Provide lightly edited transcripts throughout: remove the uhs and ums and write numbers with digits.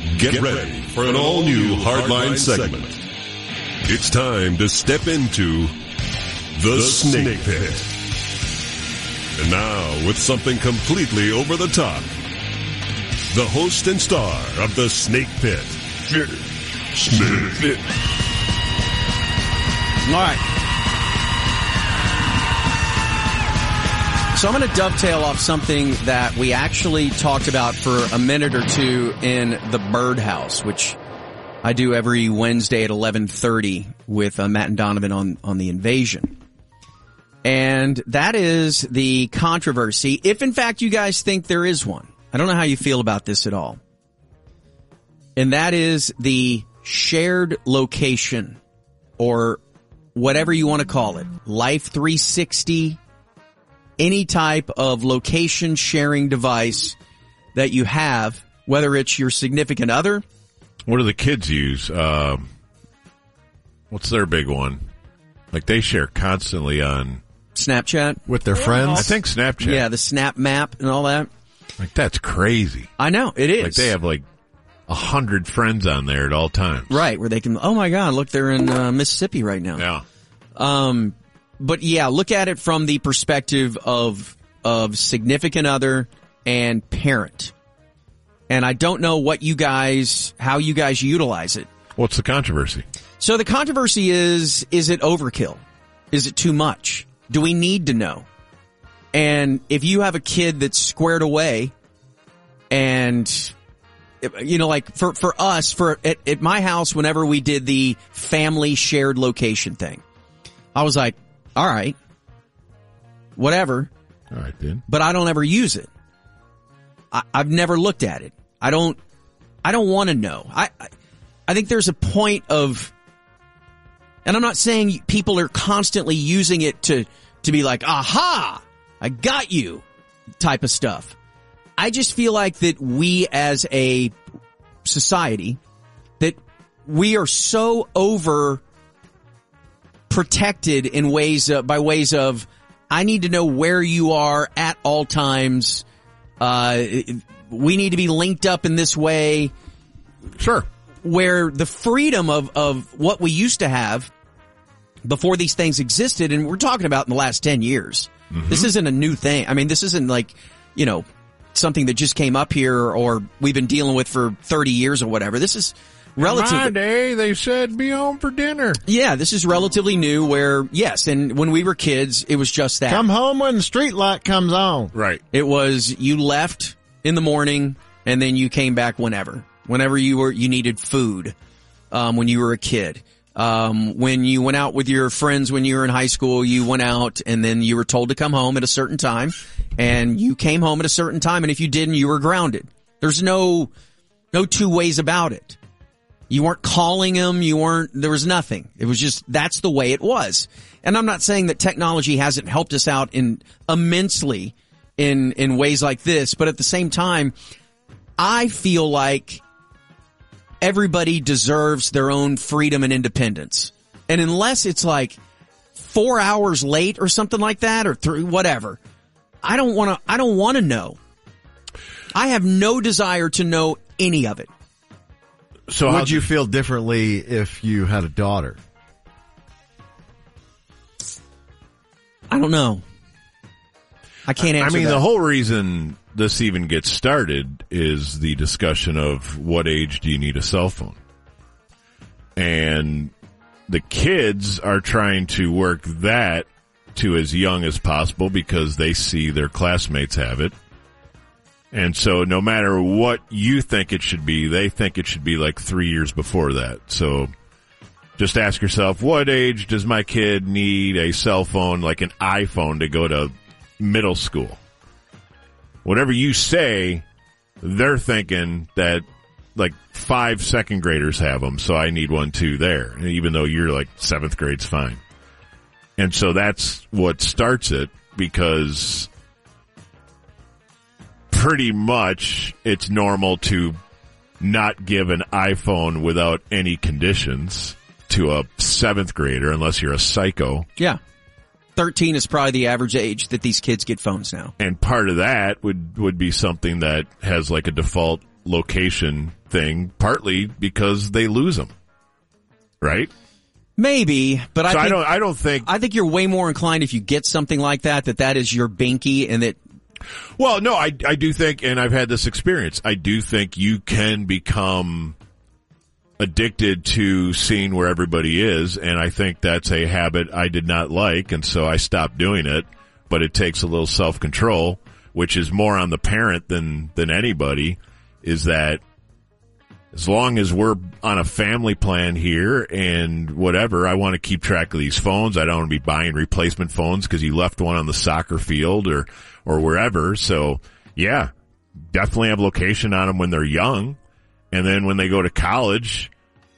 Get ready for an all-new Hardline segment. It's time to step into the Snake Pit. And now, with something completely over the top, the host and star of the Snake Pit, Snake Pit. All right. So I'm going to dovetail off something that we actually talked about for a minute or two in the Birdhouse, which I do every Wednesday at 11:30 with Matt and Donovan on the invasion. And that is the controversy, if in fact you guys think there is one. I don't know how you feel about this at all. And that is the shared location, or whatever you want to call it, Life 360, any type of location sharing device that you have, whether it's your significant other. What do the kids use? What's their big one? Like they share constantly on Snapchat with their friends. I think Snapchat. Yeah, the Snap Map and all that. Like that's crazy. I know, it is. Like they have like 100 friends on there at all times. Right, where they can, oh my God, look, they're in Mississippi right now. Yeah. But yeah, look at it from the perspective of significant other and parent. And I don't know how you guys utilize it. What's the controversy? So the controversy is it overkill? Is it too much? Do we need to know? And if you have a kid that's squared away and, you know, like for us, at my house, whenever we did the family shared location thing, I was like, all right, whatever. All right, then. But I don't ever use it. I've never looked at it. I don't want to know. I think there's a point of, and I'm not saying people are constantly using it to be like, aha, I got you type of stuff. I just feel like that we as a society, that we are so over protected in by ways of, I need to know where you are at all times. We need to be linked up in this way. Sure. Where the freedom of what we used to have before these things existed, and we're talking about in the last 10 years. Mm-hmm. This isn't a new thing. I mean, this isn't like, you know, something that just came up here or we've been dealing with for 30 years or whatever. This is relatively. In my day, they said be home for dinner. Yeah, this is relatively new where, yes, and when we were kids, it was just that. Come home when the street light comes on. Right. It was, you left in the morning and then you came back whenever you needed food, when you were a kid. When you went out with your friends when you were in high school, you went out and then you were told to come home at a certain time and you came home at a certain time. And if you didn't, you were grounded. There's no two ways about it. You weren't calling them. There was nothing. It was just, that's the way it was. And I'm not saying that technology hasn't helped us out immensely in ways like this, but at the same time, I feel like everybody deserves their own freedom and independence. And unless it's like 4 hours late or something like that, or whatever, I don't want to know. I have no desire to know any of it. So would you feel differently if you had a daughter? I don't know. I can't answer that. I mean, the whole reason this even gets started is the discussion of what age do you need a cell phone? And the kids are trying to work that to as young as possible because they see their classmates have it. And so no matter what you think it should be, they think it should be like 3 years before that. So just ask yourself, what age does my kid need a cell phone, like an iPhone, to go to middle school? Whatever you say, they're thinking that like 5 second graders have them, so I need one too there, even though you're like 7th grade's fine. And so that's what starts it, because pretty much it's normal to not give an iPhone without any conditions to a 7th grader unless you're a psycho. Yeah. 13 is probably the average age that these kids get phones now. And part of that would be something that has like a default location thing, partly because they lose them, right? Maybe, but so I think you're way more inclined if you get something like that is your binky and that. Well, no, I do think, and I've had this experience, I do think you can become addicted to seeing where everybody is, and I think that's a habit I did not like, and so I stopped doing it, but it takes a little self-control, which is more on the parent than anybody, is that as long as we're on a family plan here and whatever, I want to keep track of these phones. I don't want to be buying replacement phones because you left one on the soccer field or wherever. So, yeah, definitely have location on them when they're young. And then when they go to college,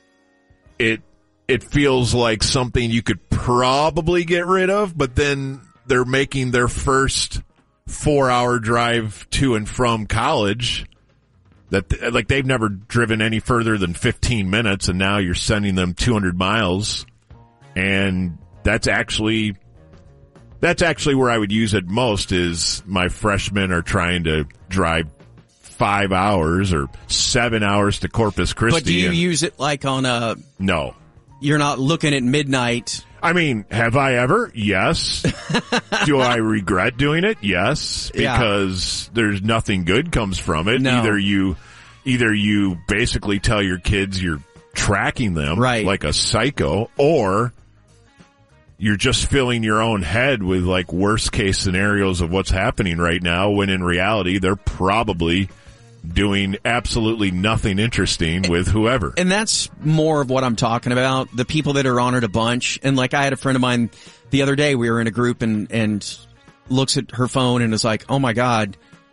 it feels like something you could probably get rid of, but then they're making their first 4-hour drive to and from college. That, like, they've never driven any further than 15 minutes, and now you're sending them 200 miles, and that's actually where I would use it most, is my freshmen are trying to drive 5 hours or 7 hours to Corpus Christi. But do you use it like on a... No. You're not looking at midnight... I mean, have I ever? Yes. Do I regret doing it? Yes. Because there's nothing good comes from it. No. Either you basically tell your kids you're tracking them like a psycho, or you're just filling your own head with like worst case scenarios of what's happening right now, when in reality they're probably doing absolutely nothing interesting with whoever. And that's more of what I'm talking about. The people that are on it a bunch. And like, I had a friend of mine the other day, we were in a group and looks at her phone and is like, oh my God,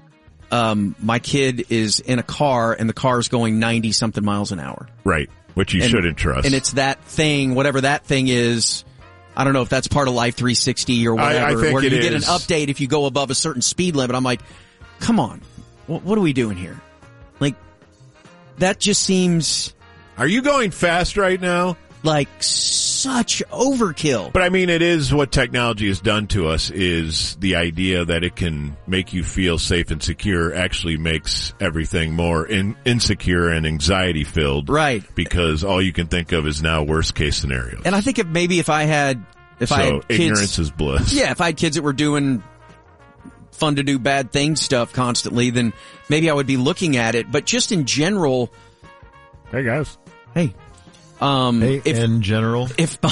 my kid is in a car and the car is going 90 something miles an hour. Right. Which you shouldn't trust. And it's that thing, whatever that thing is. I don't know if that's part of Life 360 or whatever, I think where you it get an is. update if you go above a certain speed limit. I'm like, come on. What are we doing here? Like, that just seems... Are you going fast right now? Like such overkill. But I mean, it is what technology has done to us, is the idea that it can make you feel safe and secure actually makes everything more insecure and anxiety filled. Right. Because all you can think of is now worst case scenarios. And I think if I had kids... ignorance is bliss. Yeah, if I had kids that were doing fun to do bad things stuff constantly, then maybe I would be looking at it. But just in general... Hey, guys. Hey. In general,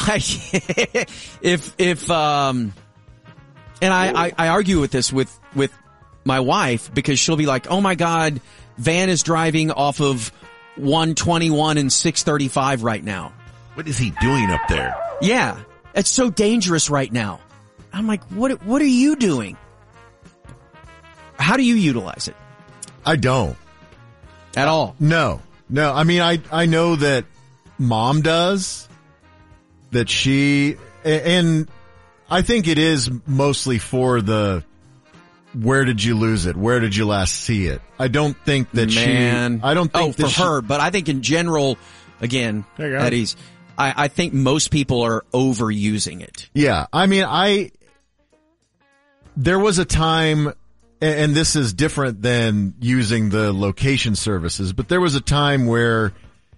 and I argue with this with my wife, because she'll be like, oh my God, Van is driving off of 121 and 635 right now. What is he doing up there? Yeah. It's so dangerous right now. I'm like, what are you doing? How do you utilize it? I don't. At all? No. I mean, I know that Mom does, that she, and I think it is mostly for the, where did you lose it? Where did you last see it? I don't think that I don't think that her, but I think in general, again, Eddie's, I think most people are overusing it. Yeah. I mean, there was a time, and this is different than using the location services, but there was a time where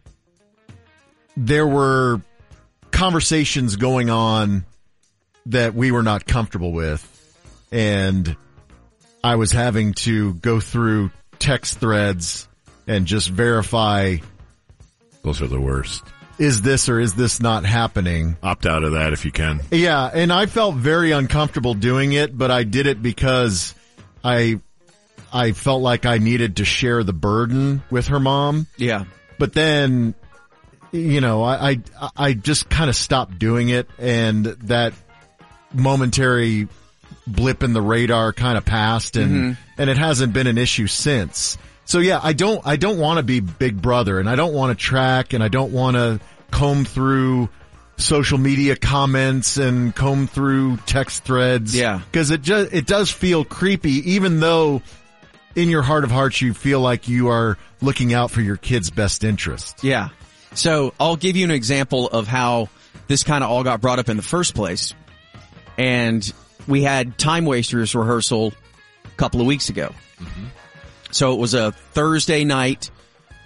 there were conversations going on that we were not comfortable with, and I was having to go through text threads and just verify. Those are the worst. Is this or is this not happening? Opt out of that if you can. Yeah, and I felt very uncomfortable doing it, but I did it because I felt like I needed to share the burden with her mom. Yeah. But then, you know, I just kind of stopped doing it, and that momentary blip in the radar kind of passed, and it hasn't been an issue since. So yeah, I don't want to be Big Brother, and I don't want to track, and I don't want to comb through social media comments and comb through text threads. Yeah. Cause it does feel creepy, even though in your heart of hearts you feel like you are looking out for your kid's best interest. Yeah. So I'll give you an example of how this kind of all got brought up in the first place. And we had Time Wasters rehearsal a couple of weeks ago. Mm-hmm. So it was a Thursday night.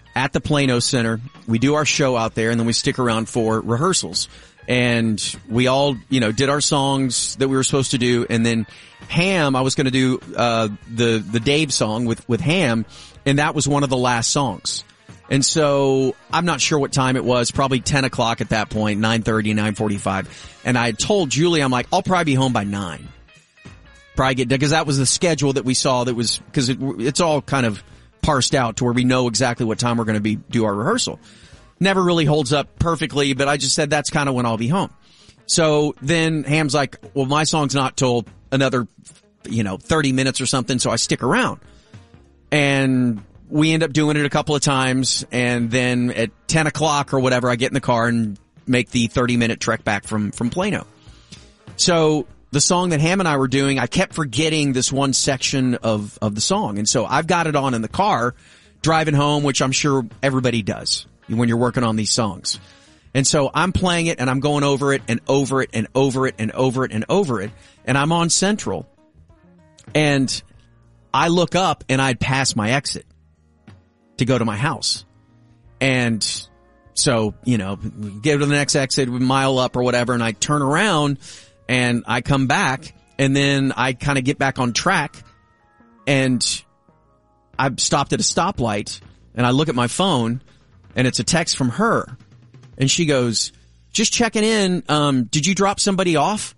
at the Plano Center. We do our show out there, and then we stick around for rehearsals. And we all, did our songs that we were supposed to do, and then Ham, I was going to do the Dave song with Ham, and that was one of the last songs. And so I'm not sure what time it was, probably 10 o'clock at that point, 9:30, 9:45. And I had told Julie, I'm like, I'll probably be home by 9. Because that was the schedule that we saw because it's all kind of parsed out to where we know exactly what time we're going to do our rehearsal. Never really holds up perfectly, but I just said that's kind of when I'll be home. So then Ham's like, well, my song's not till another, 30 minutes or something, so I stick around. And we end up doing it a couple of times, and then at 10 o'clock or whatever, I get in the car and make the 30-minute trek back from Plano. So the song that Ham and I were doing, I kept forgetting this one section of the song. And so I've got it on in the car, driving home, which I'm sure everybody does when you're working on these songs. And so I'm playing it, and I'm going over it and over it and over it and over it and over it. And I'm on Central. And I look up, and I'd passed my exit to go to my house. And so, get to the next exit, mile up or whatever, and I turn around, and I come back, and then I kind of get back on track, and I stopped at a stoplight, and I look at my phone, and it's a text from her. And she goes, just checking in, did you drop somebody off?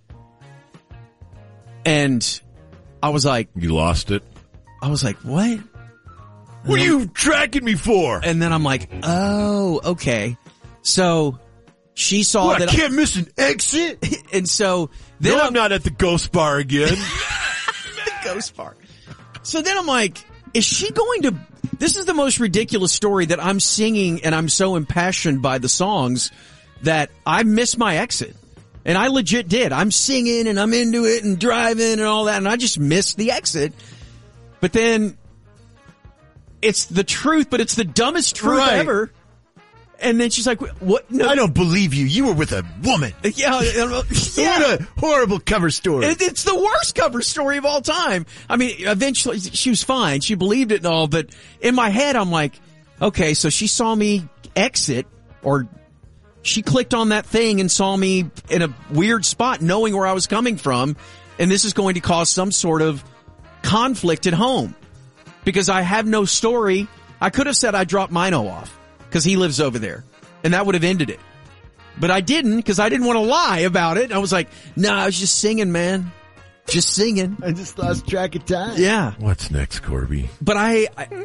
And I was like... You lost it? I was like, what? What are you tracking me for? And then I'm like, oh, okay. So she saw that I can't miss an exit. And so then I'm not at the Ghost Bar again. The Ghost Bar. So then I'm like, is she going to, this is the most ridiculous story that I'm singing, and I'm so impassioned by the songs that I missed my exit. And I legit did. I'm singing and I'm into it and driving and all that, and I just missed the exit. But then it's the truth, but it's the dumbest truth ever. And then she's like, what? No. I don't believe you. You were with a woman. Yeah. What a horrible cover story. It's the worst cover story of all time. I mean, eventually she was fine. She believed it and all, but in my head, I'm like, okay, so she saw me exit, or she clicked on that thing and saw me in a weird spot, knowing where I was coming from. And this is going to cause some sort of conflict at home because I have no story. I could have said I dropped Mino off because he lives over there, and that would have ended it. But I didn't, because I didn't want to lie about it. I was like, no, I was just singing, man. Just singing. I just lost track of time. Yeah. What's next, Corby? But I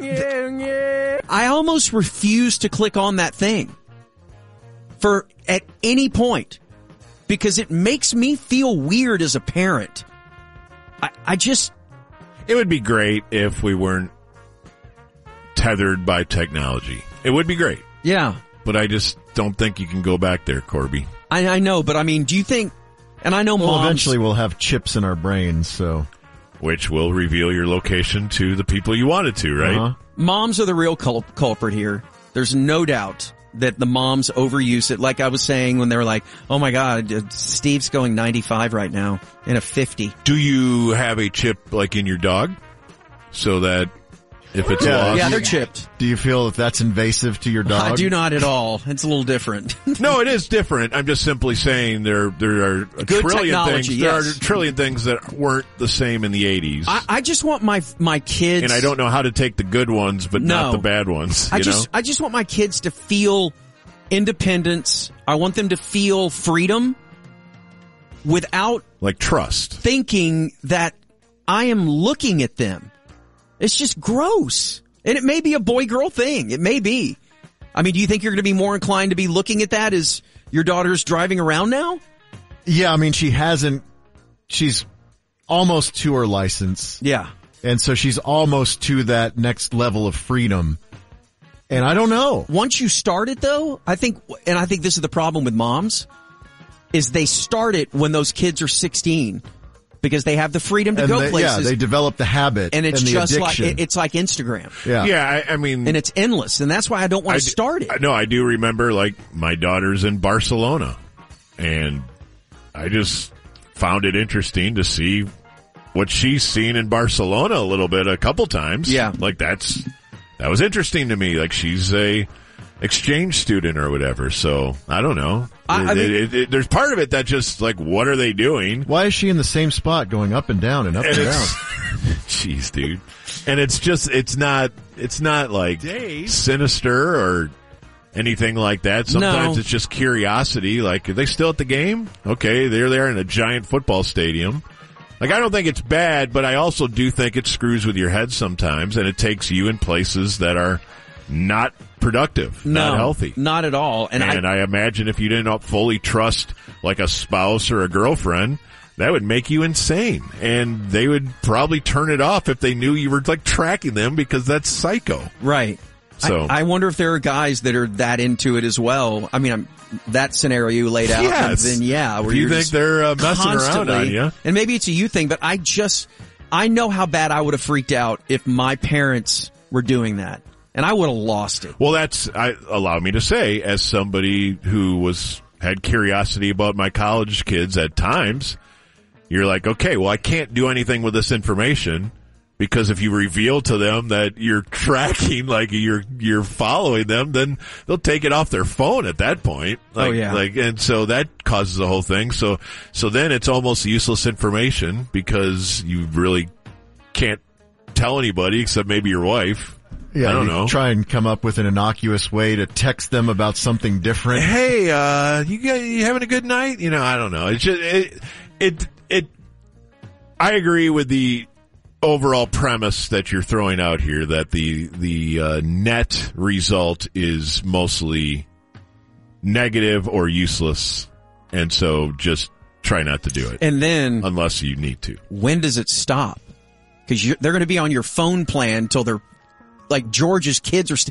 almost refuse to click on that thing at any point, because it makes me feel weird as a parent. It would be great if we weren't tethered by technology. It would be great. Yeah. But I just don't think you can go back there, Corby. I know, but I mean, do you think, and I know moms... eventually we'll have chips in our brains, so... Which will reveal your location to the people you wanted to, right? Uh-huh. Moms are the real culprit here. There's no doubt that the moms overuse it. Like I was saying when they were like, oh my God, Steve's going 95 right now in a 50. Do you have a chip like in your dog? So that if it's lost... Yeah, they're chipped. Do you feel if that's invasive to your dog? I do not at all. It's a little different. No, it is different. I'm just simply saying there are a trillion things. Yes. There are a trillion things that weren't the same in the 80s. I just want my kids, and I don't know how to take the good ones, but not the bad ones. I just want my kids to feel independence. I want them to feel freedom without like trust, thinking that I am looking at them. It's just gross. And it may be a boy-girl thing. It may be. I mean, do you think you're going to be more inclined to be looking at that as your daughter's driving around now? Yeah, I mean, she's almost to her license. Yeah. And so she's almost to that next level of freedom. And I don't know. Once you start it, though, I think this is the problem with moms, is they start it when those kids are 16. Because they have the freedom to go places. Yeah, they develop the habit and it's the just addiction. like it's like Instagram. Yeah. I mean, and it's endless, and that's why I don't want to start it. No, I do remember like my daughter's in Barcelona, and I just found it interesting to see what she's seen in Barcelona a couple times. Yeah, like that's that was interesting to me. Like, she's a exchange student or whatever. So I don't know. There's part of it that just like, what are they doing? Why is she in the same spot going up and down and up and down? Jeez, dude. And it's just, it's not like sinister or anything like that. Sometimes it's just curiosity. Like, are they still at the game? Okay, they're there in a giant football stadium. Like, I don't think it's bad, but I also do think it screws with your head sometimes, and it takes you in places that are not productive, not healthy. Not at all. And I imagine if you didn't fully trust like a spouse or a girlfriend, that would make you insane. And they would probably turn it off if they knew you were like tracking them, because that's psycho. Right. So I wonder if there are guys that are that into it as well. I mean, that scenario you laid out. Yes. And then, where you think they're messing around on you. And maybe it's a you thing, but I know how bad I would have freaked out if my parents were doing that. And I would have lost it. Well, allow me to say, as somebody who had curiosity about my college kids at times, you're like, okay, well, I can't do anything with this information, because if you reveal to them that you're tracking, like you're following them, then they'll take it off their phone at that point. And so that causes the whole thing. So then it's almost useless information, because you really can't tell anybody except maybe your wife. Yeah, I don't know. Try and come up with an innocuous way to text them about something different. Hey, you having a good night? I don't know. It's just, I agree with the overall premise that you're throwing out here, that the net result is mostly negative or useless. And so just try not to do it. And then, unless you need to. When does it stop? Because they're going to be on your phone plan until they're, like, George's kids are.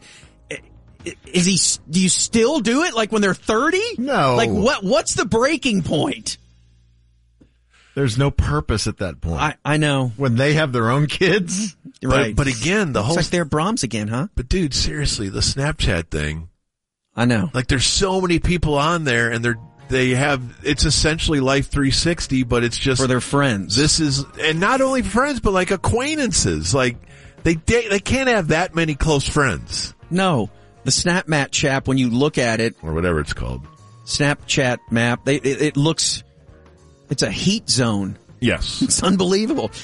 Do you still do it? Like when they're 30? No. Like what's the breaking point? There's no purpose at that point. I know. When they have their own kids. Right. But again, it's like they're Brahms again, huh? But dude, seriously, the Snapchat thing. I know. Like, there's so many people on there, and it's essentially Life 360, but it's just for their friends. And not only friends, but like acquaintances. Like, they can't have that many close friends. No. The SnapMap chap, when you look at it, or whatever it's called, Snapchat map, it looks, it's a heat zone. Yes. It's unbelievable.